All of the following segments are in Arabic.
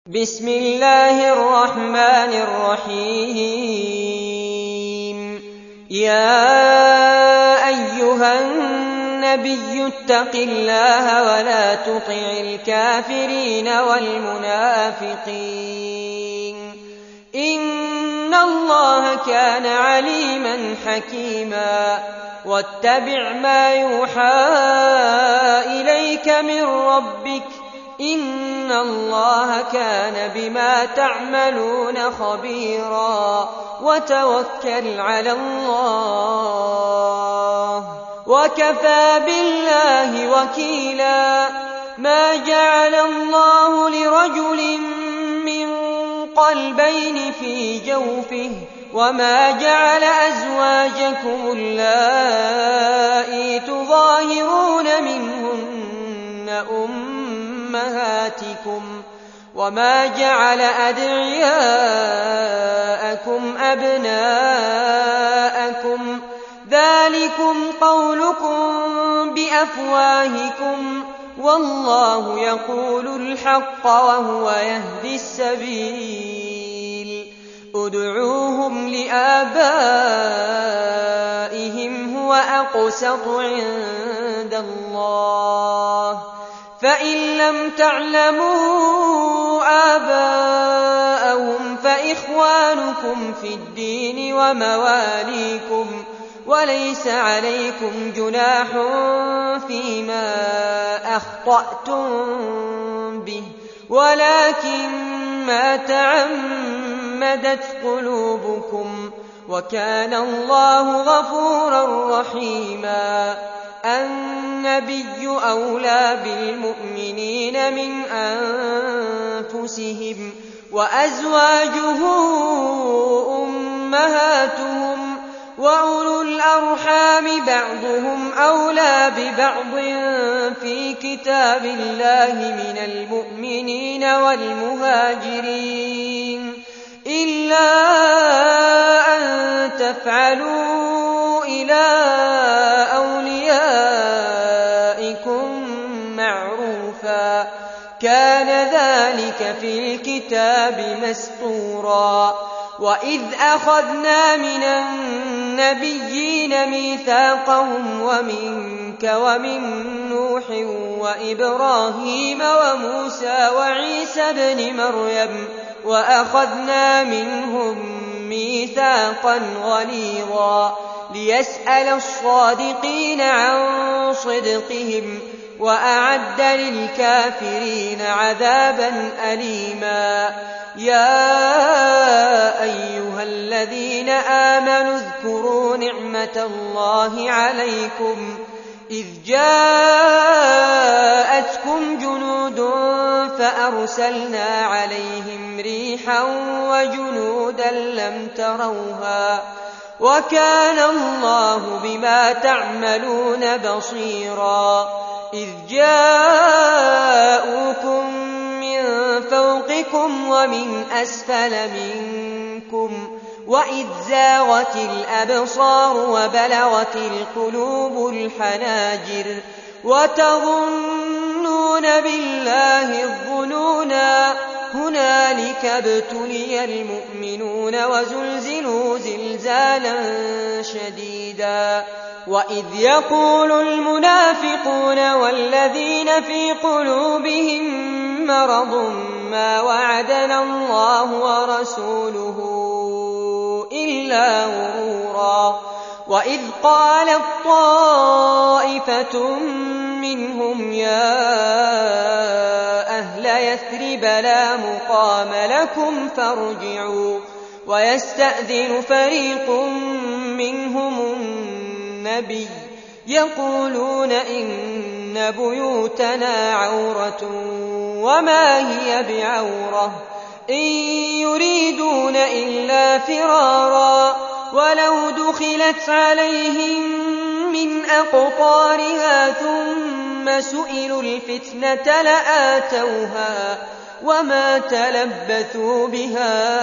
بسم الله الرحمن الرحيم يا أيها النبي اتق الله ولا تطع الكافرين والمنافقين إن الله كان عليما حكيما واتبع ما يوحى إليك من ربك إن الله كان بما تعملون خبيرا وتوكل على الله وكفى بالله وكيلا ما جعل الله لرجل من قلبين في جوفه وما جعل أزواجكم اللائي تظاهرون منهن أمهاتكم وما جعل أدعياءكم أبناءكم ذلكم قولكم بأفواهكم والله يقول الحق وهو يهدي السبيل ادعوهم لآبائهم هو أقسط عند الله فإن لم تعلموا آباءهم فإخوانكم في الدين ومواليكم وليس عليكم جناح فيما أخطأتم به ولكن ما تعمدت قلوبكم وكان الله غفورا رحيما النبي أولى بالمؤمنين من أنفسهم وأزواجه أمهاتهم وأولو الأرحام بعضهم أولى ببعض في كتاب الله من المؤمنين والمهاجرين إلا أن تفعلوا إلى أوليائكم معروفا كان ذلك في الكتاب مسطورا وإذ أخذنا من النبيين ميثاقهم ومنك ومن نوح وإبراهيم وموسى وعيسى ابن مريم وأخذنا منهم ميثاقا غليظا ليسأل الصادقين عن صدقهم وأعد للكافرين عذابا أليما يا أيها الذين آمنوا اذكروا نعمة الله عليكم إذ جاءتكم جنود فأرسلنا عليهم ريحا وجنودا لم تروها وكان الله بما تعملون بصيرا إذ جاءوكم من فوقكم ومن أسفل منكم وإذ زاغت الأبصار وبلغت القلوب الحناجر وتظنون بالله الظنونا هنالك ابتلي المؤمنون وزلزلوا زلزالا شديدا وإذ يقول المنافقون والذين في قلوبهم مرض ما وعدنا الله ورسوله إلا غرورا وإذ قالت طائفة منهم يا أهل يثرب لا مقام لكم فارجعوا ويستأذن فريق منهم النبي يقولون إن بيوتنا عورة وما هي بعورة إن يريدون إلا فرارا ولو دخلت عليهم من أقطارها ثم سئلوا الفتنة لآتوها وما تلبثوا بها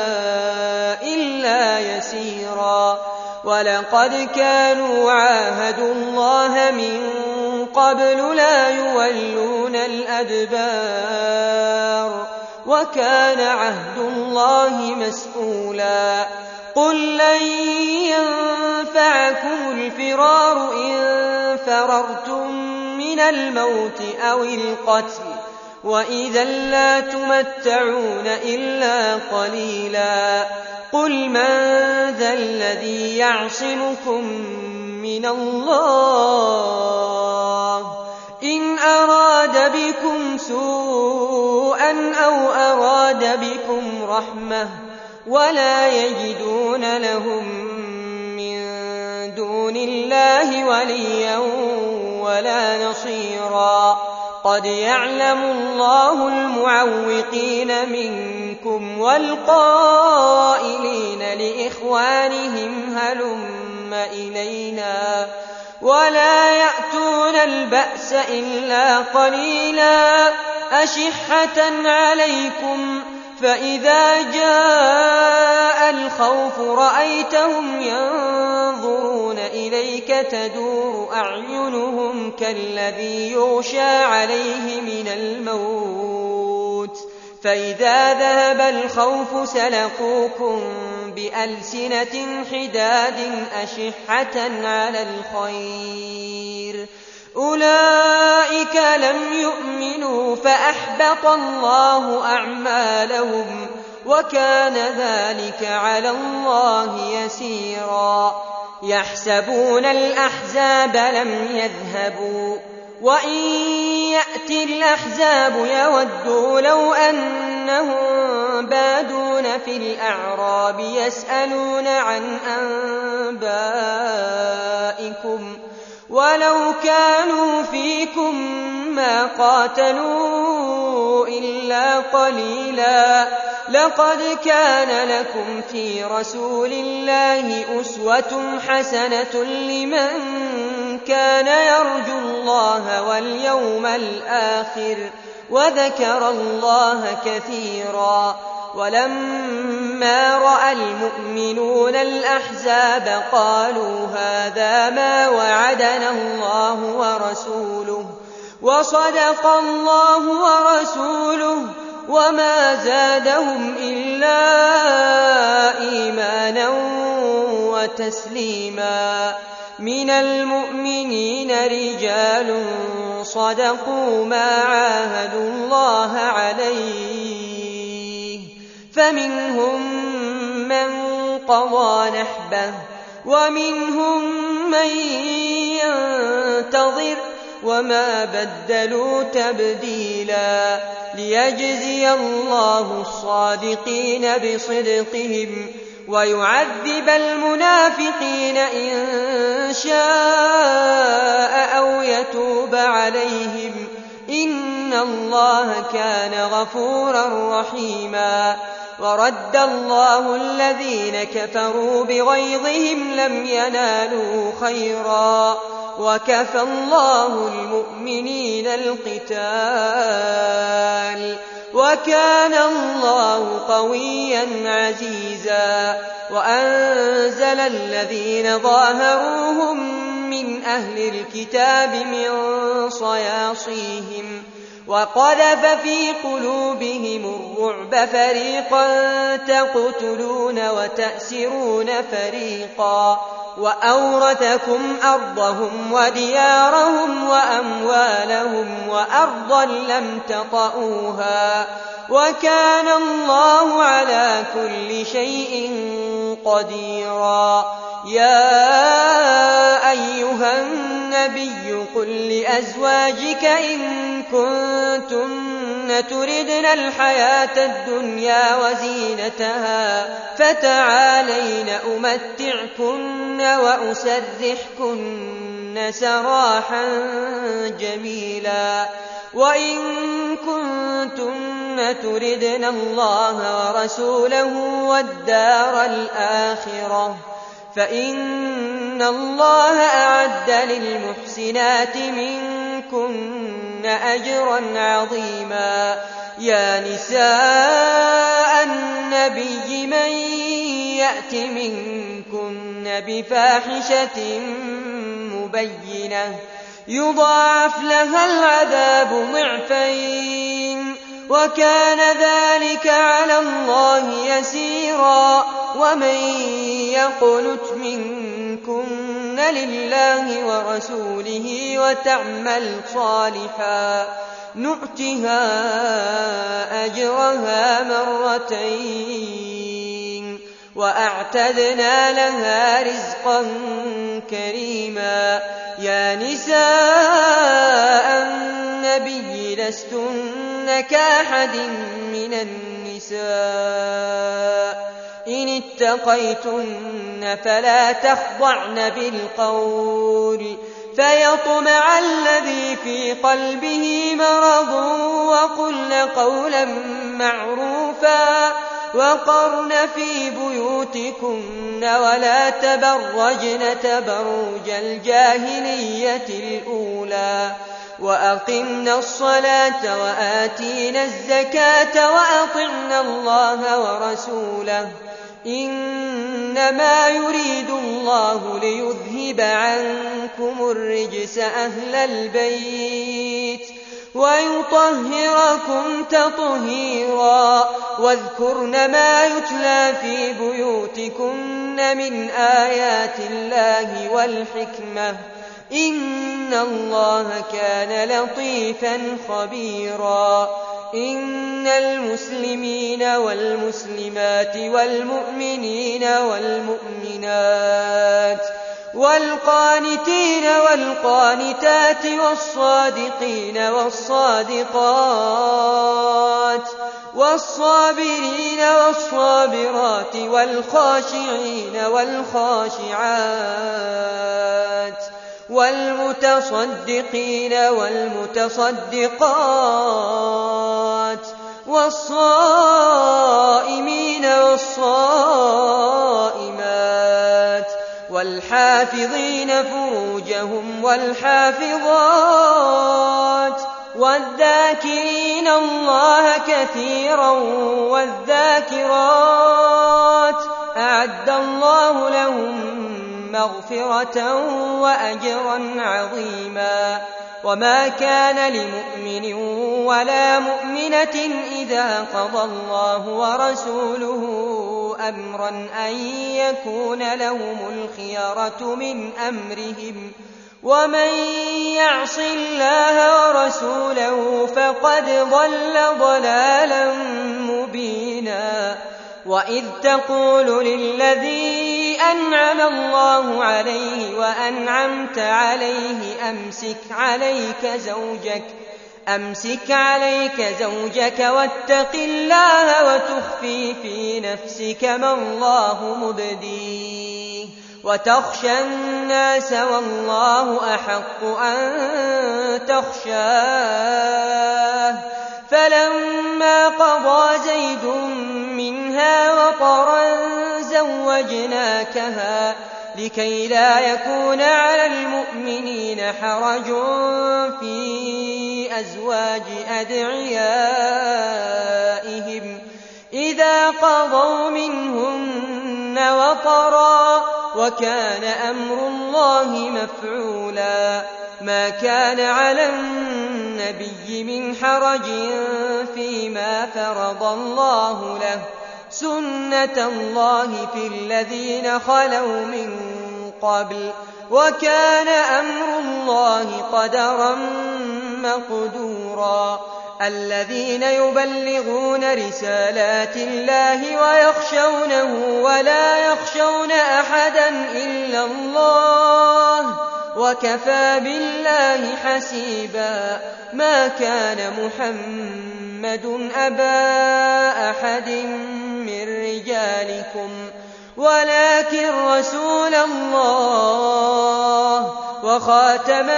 إلا يسيرا ولقد كانوا عاهدوا الله من قبل لا يولون الأدبار وكان عهد الله مسئولا قل لن ينفعكم الفرار إن فررتم من الموت أو القتل وإذا لا تمتعون إلا قليلا قل من ذا الذي يعصمكم من الله إن أراد بكم سوءا أو أراد بكم رحمة ولا يجدون لهم من دون الله وليا ولا نصيرا قد يعلم الله المعوقين منكم والقائلين لإخوانهم هلم إلينا ولا يأتون البأس إلا قليلا أشحة عليكم فإذا جاء الخوف رأيتهم ينظرون إليك تدور أعينهم كالذي يغشى عليه من الموت فإذا ذهب الخوف سلقوكم بألسنة حداد أشحة على الخير أولئك لم يؤمنوا فأحبط الله أعمالهم وكان ذلك على الله يسيرا يحسبون الأحزاب لم يذهبوا وإن يأتي الأحزاب يودوا لو أنهم بادون في الأعراب يسألون عن أنبائكم ولو كانوا فيكم ما قاتلوا إلا قليلا لقد كان لكم في رسول الله أسوة حسنة لمن كان يرجو الله واليوم الآخر وذكر الله كثيرا ولما رأى المؤمنون الأحزاب قالوا هذا ما وعدنا الله ورسوله وصدق الله ورسوله وما زادهم إلا إيمانا وتسليما من المؤمنين رجال صدقوا ما عاهدوا الله عليه فمنهم من قضى نحبه ومنهم من ينتظر وما بدلوا تبديلا ليجزي الله الصادقين بصدقهم ويعذب المنافقين إن شاء أو يتوب عليهم إن الله كان غفورا رحيما ورد الله الذين كفروا بغيظهم لم ينالوا خيرا وكفى الله المؤمنين القتال وكان الله قويا عزيزا وأنزل الذين ظاهروهم من أهل الكتاب من صياصيهم وقذف في قلوبهم الرعب فريقا تقتلون وتأسرون فريقا وأورثكم أرضهم وديارهم وأموالهم وأرضا لم تطئوها وكان الله على كل شيء قديرا يا أيها النبي قل لأزواجك إن كنتن تردن الحياة الدنيا وزينتها فتعالين أمتعكن وأسرحكن سراحا جميلا وإن كنتن تردن الله ورسوله والدار الآخرة فإن الله أعد للمحسنات منكن أجرا عظيما يا نساء النبي من يأت منكن بفاحشة مبينة يضاعف لها العذاب ضعفين وكان ذلك على الله يسيرا. ومن يقنت منكن لله ورسوله وتعمل صالحا نؤتها أجرها مرتين وأعتدنا لها رزقا كريما. يا نساء النبي لستن كأحد من النساء إن اتقيتن فلا تخضعن بالقول فيطمع الذي في قلبه مرض وقلن قولا معروفا وقرن في بيوتكن ولا تبرجن تبرج الجاهلية الأولى وأقمن الصلاة وآتينا الزكاة وأطعنا الله ورسوله إنما يريد الله ليذهب عنكم الرجس أهل البيت ويطهركم تطهيرا. واذكرن ما يتلى في بيوتكن من آيات الله والحكمة إن الله كان لطيفا خبيرا. إن المسلمين والمسلمات والمؤمنين والمؤمنات والقانتين والقانتات والصادقين والصادقات والصابرين والصابرات والخاشعين والخاشعات والمتصدقين والمتصدقات والصائمين والصائمات والحافظين فروجهم والحافظات والذاكرين الله كثيرا والذاكرات أعد الله لهم مغفرة وأجرا عظيما. وما كان لمؤمن ولا مؤمنة إذا قضى الله ورسوله أمرا أن يكون لهم الخيرة من أمرهم ومن يعص الله ورسوله فقد ضل ضلالا مبينا. وإذ تقول للذي أنعم الله عليه وأنعمت عليه أمسك عليك زوجك واتق الله وتخفي في نفسك ما الله مبديه وتخشى الناس والله أحق أن تخشاه. فلما قضى زيد منها وطرا زوجناكها لكي لا يكون على المؤمنين حرج في أزواج أدعيائهم إذا قضوا منهن وطرا وكان أمر الله مفعولا. ما كان على النبي من حرج فيما فرض الله له سنة الله في الذين خلوا من قبل وكان أمر الله قدرا مقدورا. الذين يبلغون رسالات الله ويخشونه ولا يخشون أحدا إلا الله وكفى بالله حسيبا. ما كان محمد أبا أحد من رجالكم ولكن رسول الله وخاتم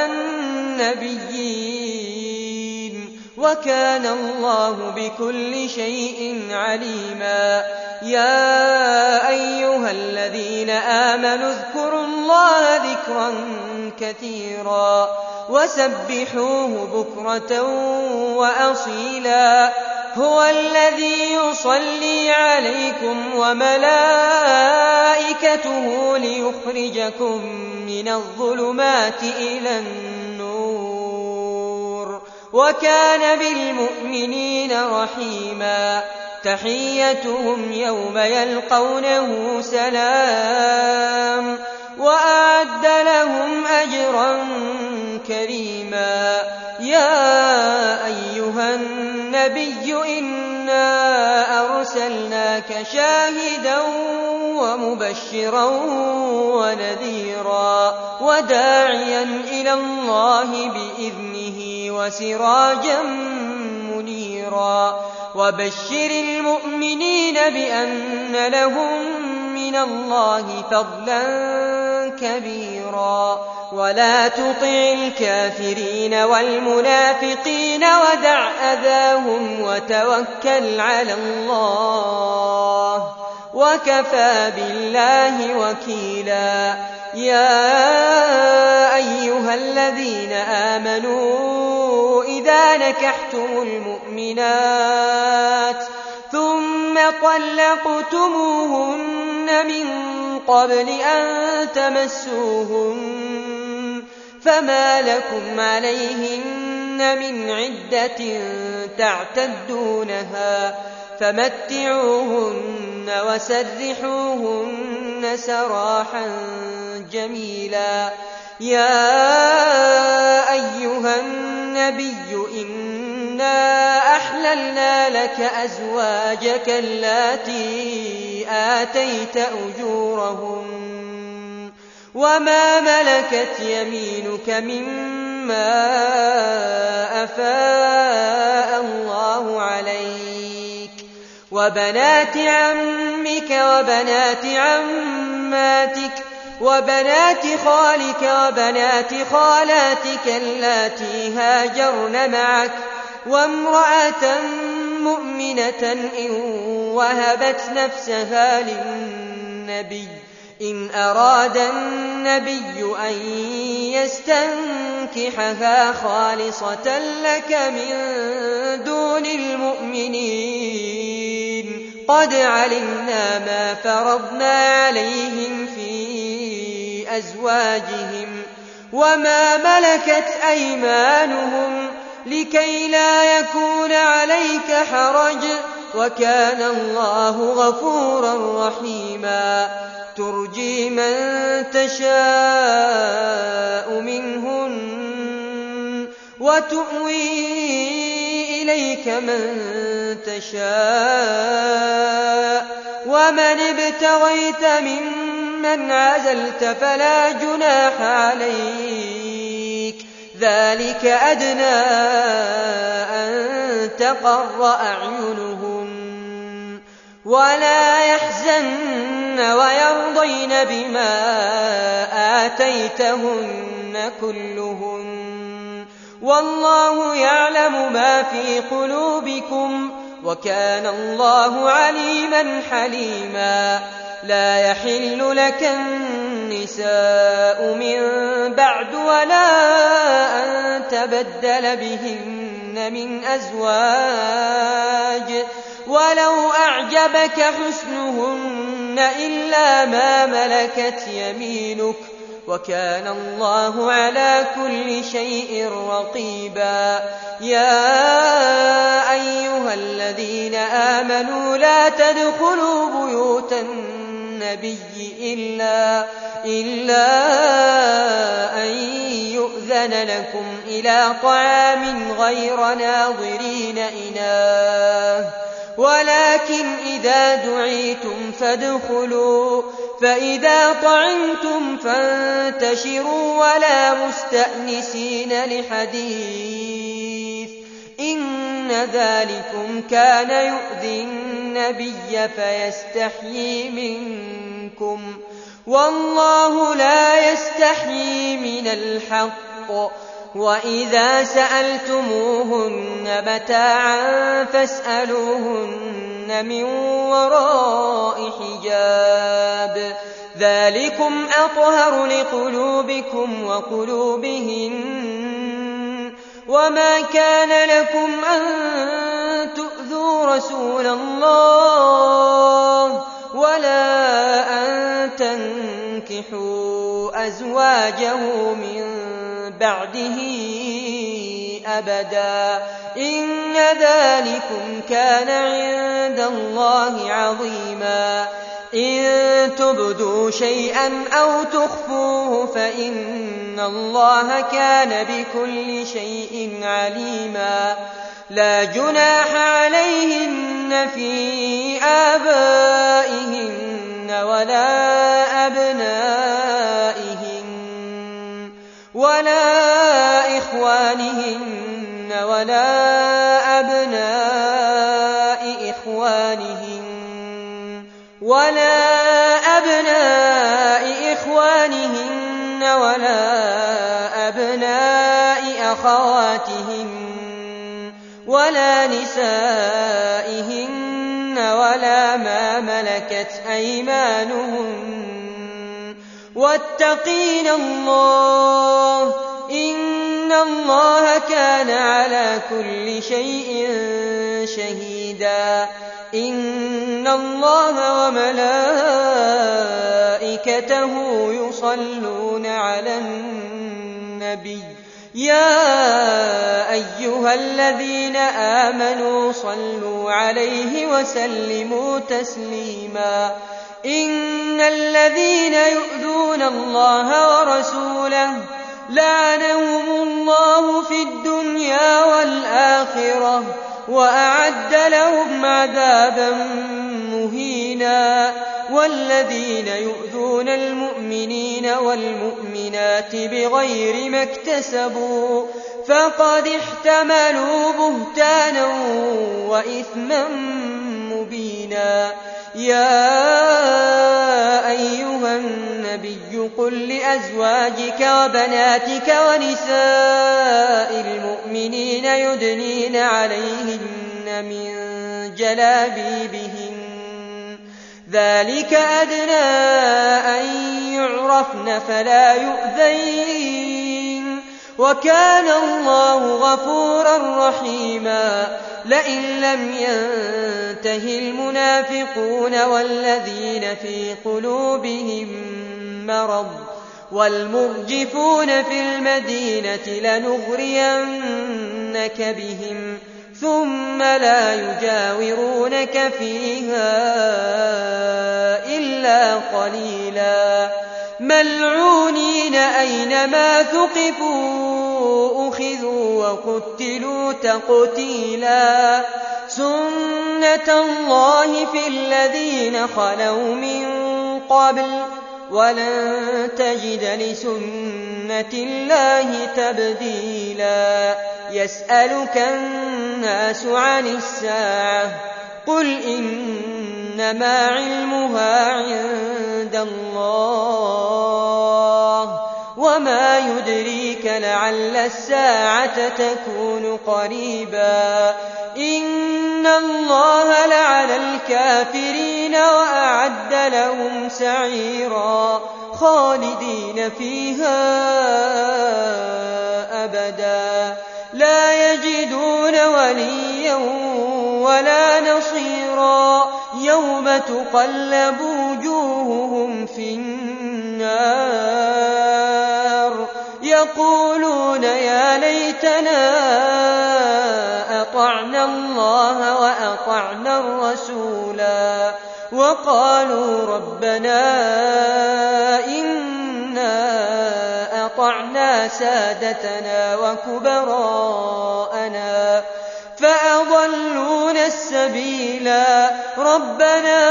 النبيين وكان الله بكل شيء عليما. يا أيها الذين آمنوا اذكروا الله ذكرا كثيرا وسبحوه بكرة وأصيلا. هو الذي يصلي عليكم وملائكته ليخرجكم من الظلمات إلى النور وكان بالمؤمنين رحيما تحيتهم يوم يلقونه سلام وأعد لهم أجرا كريما يا أيها النبي إنا أرسلناك شاهدا ومبشرا ونذيرا وداعيا إلى الله بإذنه وسراجا منيرا وبشر المؤمنين بأن لهم من الله فضلا كبيرا ولا تطع الكافرين والمنافقين ودع أذاهم وتوكل على الله وكفى بالله وكيلا يا أيها الذين آمنوا إذا نكحتم المؤمنات ثم طلقتموهن من قبل أن تمسوهن فما لكم عليهن من عدة تعتدونها فمتعوهن وسرحوهن سراحا جميلا يا أيها النبي إنا أحللنا لك أزواجك اللاتي آتيت أجورهن وما ملكت يمينك مما أفاء الله عليك وبنات عمك وبنات عماتك وبنات خالك وبنات خالاتك اللاتي هاجرن معك وامرأة مؤمنة إن وهبت نفسها للنبي إن أراد النبي أن يستنكحها خالصة لك من دون المؤمنين قد علمنا ما فرضنا عليهم في أزواجهم وما ملكت أيمانهم لكي لا يكون عليك حرج وكان الله غفورا رحيما ترجي من تشاء منهن وتؤوي إليك من تشاء ومن ابتغيت ممن عزلت فلا جناح عليك ذلك أدنى أن تقر أعينهن ولا يحزن ويرضين بما آتيتهن كلهن والله يعلم ما في قلوبكم وكان الله عليما حليما لا يحل لك النساء من بعد ولا أن تبدل بهن من أزواج ولو أعجبك حسنهن إلا ما ملكت يمينك وكان الله على كل شيء رقيبا يا أيها الذين آمنوا لا تدخلوا بيوت النبي إلا أن يؤذن لكم إلى طعام غير ناظرين إناه ولكن إذا دعيتم فادخلوا فإذا طعمتم فانتشروا ولا مستأنسين لحديث إن ذلكم كان يؤذي النبي فيستحيي منكم والله لا يستحيي من الحق وإذا سألتموهن متاعا فاسألوهن من وراء حجاب ذلكم أطهر لقلوبكم وقلوبهن وما كان لكم أن تؤذوا رسول الله ولا أن تنكحوا أزواجه من بعده أبدا إن ذلكم كان عند الله عظيما إن تبدوا شيئا أو تخفوه فإن الله كان بكل شيء عليما لا جناح عليهن في آبائهن ولا إخوانهن ولا أبناء إخوانهن ولا أبناء أخواتهن ولا نسائهن ولا ما ملكت أيمانهن واتقين الله إن الله كان على كل شيء شهيدا إن الله وملائكته يصلون على النبي يا أيها الذين آمنوا صلوا عليه وسلموا تسليما إن الذين يؤذون الله ورسوله لعنهم الله في الدنيا والآخرة وأعد لهم عذابا مهينا والذين يؤذون المؤمنين والمؤمنات بغير ما اكتسبوا فقد احتملوا بهتانا وإثما مبينا يا أيها النبي قل لأزواجك وبناتك ونساء المؤمنين يدنين عليهن من جلابيبهن ذلك أدنى أن يعرفن فلا يؤذين وكان الله غفورا رحيما لئن لم ينته المنافقون والذين في قلوبهم مرض والمرجفون في المدينة لنغرينك بهم ثم لا يجاورونك فيها إلا قليلا ملعونين أينما ثقفوا أخذوا وقتلوا تقتيلا سنة الله في الذين خلوا من قبل ولن تجد لسنة الله تبديلا يسألك الناس عن الساعة قل إنما علمها عند الله وما يدريك لعل الساعة تكون قريبا إن الله لعن الكافرين وأعد لهم سعيرا خالدين فيها أبدا لا يجدون وليا ولا نصيرا يوم تقلب وجوههم في النار يقولون يا ليتنا أطعنا الله وأطعنا الرسولا وقالوا ربنا إنا أطعنا سادتنا وكبراءنا فأضلونا السبيلا ربنا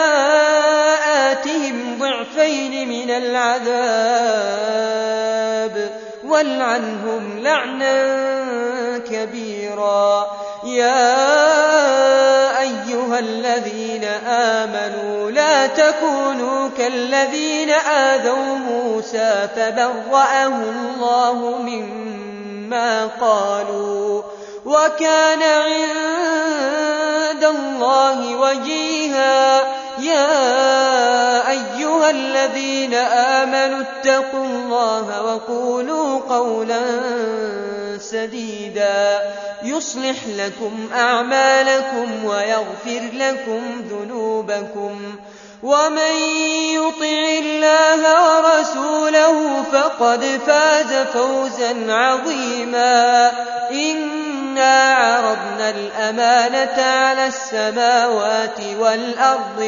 آتهم ضعفين من العذاب والعنهم لعنا كبيرا يا أيها الذين آمنوا لا تكونوا كالذين آذوا موسى فبرأه الله مما قالوا وكان عند الله وجيها يا أيها الذين آمنوا اتقوا الله وقولوا قولا سديدا يصلح لكم أعمالكم ويغفر لكم ذنوبكم ومن يطع الله ورسوله فقد فاز فوزا عظيما إن إِنَّا عَرَضْنَا الْأَمَانَةَ عَلَى السَّمَاوَاتِ وَالْأَرْضِ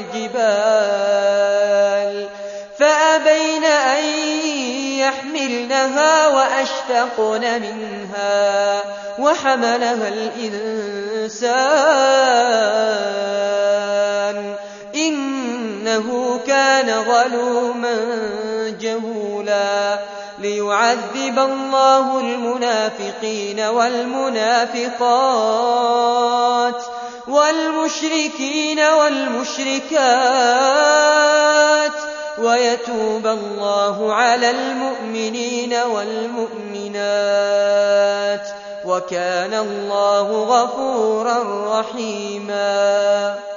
وَالْجِبَالِ فَأَبَيْنَ أَن يَحْمِلْنَهَا وَأَشْفَقْنَ مِنْهَا وَحَمَلَهَا الْإِنسَانُ إِنَّهُ كَانَ ظَلُومًا جَهُولًا لِيُعَذِّبَ اللَّهُ الْمُنَافِقِينَ وَالْمُنَافِقَاتِ وَالْمُشْرِكِينَ وَالْمُشْرِكَاتِ وَيَتُوبَ اللَّهُ عَلَى الْمُؤْمِنِينَ وَالْمُؤْمِنَاتِ وَكَانَ اللَّهُ غَفُورًا رَّحِيمًا